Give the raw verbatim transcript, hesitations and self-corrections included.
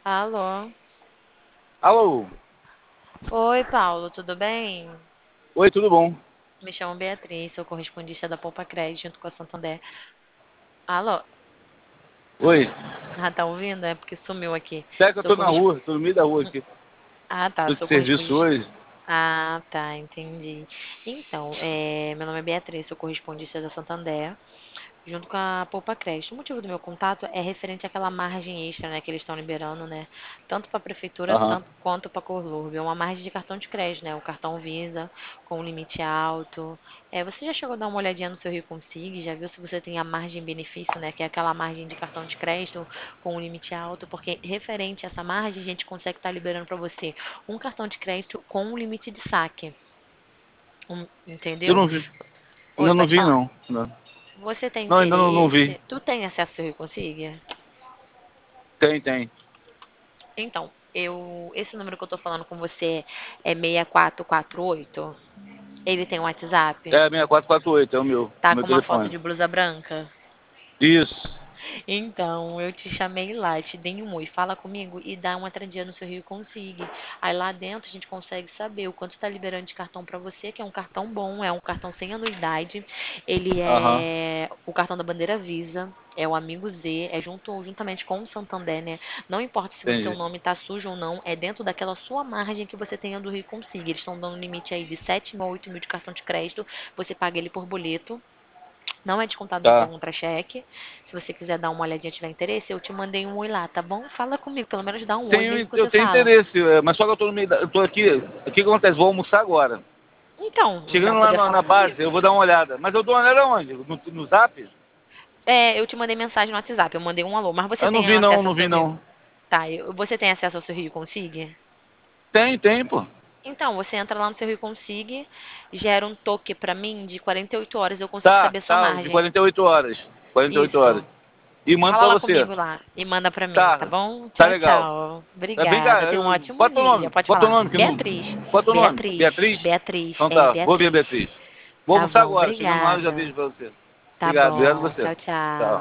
Alô? Alô? Oi, Paulo, tudo bem? Oi, tudo bom? Me chamo Beatriz, sou correspondista da Poupa Crédito junto com a Santander. Alô? Oi. Ah, tá ouvindo? É porque sumiu aqui. Espera que eu Sou tô na corres... rua, tô no meio da rua aqui. Ah, tá, Tô de sou serviço correspondista. hoje. Ah, tá, entendi. Então, é, meu nome é Beatriz, sou correspondista da Santander, junto com a Poupa Crédito. O motivo do meu contato é referente àquela margem extra, né, que eles estão liberando, né, tanto para a prefeitura Aham. tanto quanto para a Corlurb. É uma margem de cartão de crédito, né, o cartão Visa com limite alto. É, você já chegou a dar uma olhadinha no seu Rio Consigo? Já viu se você tem a margem benefício, né, que é aquela margem de cartão de crédito com um limite alto? Porque referente a essa margem, a gente consegue estar liberando para você um cartão de crédito com um limite de saque. Um- Eu entendeu? não vi. Oi, Ainda não pode vi, falar. não. Não, Você tem não, ainda não, não vi. interesse? Tu tem acesso ao Rio Consiga? Tem, tem. Então, eu, esse número que eu tô falando com você é seis quatro quatro oito. Ele tem um WhatsApp? É, seis quatro quatro oito, é o meu, Tá o meu com uma foto telefone. de blusa branca? Isso. Então, eu te chamei lá, te dei um oi, fala comigo e dá uma entradinha no seu Rio Consigue. Aí lá dentro a gente consegue saber o quanto está liberando de cartão para você, que é um cartão bom, é um cartão sem anuidade. Ele Aham, é o cartão da bandeira Visa, é o Amigo Z, é junto juntamente com o Santander, né? Não importa se o seu entendi. nome tá sujo ou não, é dentro daquela sua margem que você tenha do Rio Consigue. Eles estão dando um limite aí de sete mil a oito mil de cartão de crédito, você paga ele por boleto. Não é descontado no Tá. contra-cheque. Se você quiser dar uma olhadinha e tiver interesse, eu te mandei um oi lá, tá bom? Fala comigo, pelo menos dá um oi, mesmo Tenho, que eu você tenho fala. interesse, é, mas só que eu tô no meio da, eu tô aqui. O que que acontece? Vou almoçar agora. Então, vai Chegando lá poder na, falar na base, comigo. eu vou dar uma olhada. Mas eu dou uma olhada onde? No, no Zap? É, eu te mandei mensagem no WhatsApp, eu mandei um alô, mas você Eu não tem vi, não, acesso ao não seu vi, Rio. não. Tá, eu- você tem acesso ao seu Rio Consigue? Tem, tem, pô. Então, você entra lá no seu Rio Consigue, gera um toque pra mim de quarenta e oito horas, eu consigo Tá, saber a sua tá, de margem. quarenta e oito horas. quarenta e oito horas. Isso. E mando Fala pra lá você. comigo lá e manda pra mim, tá Tá, bom? tá Tchau, legal. tchau. É, vem Obrigada. cá, Tenha um eu- ótimo bota o dia. nome, Pode bota o falar. nome, que não. Beatriz. Bota o nome. Beatriz. Beatriz? Beatriz. Então É, tá, vou ver a Beatriz. Beatriz. Vou Tá almoçar bom, agora, chegando lá eu já obrigada. vejo pra você. Tá Obrigado, obrigado a bom. você. Tchau, tchau. Tchau.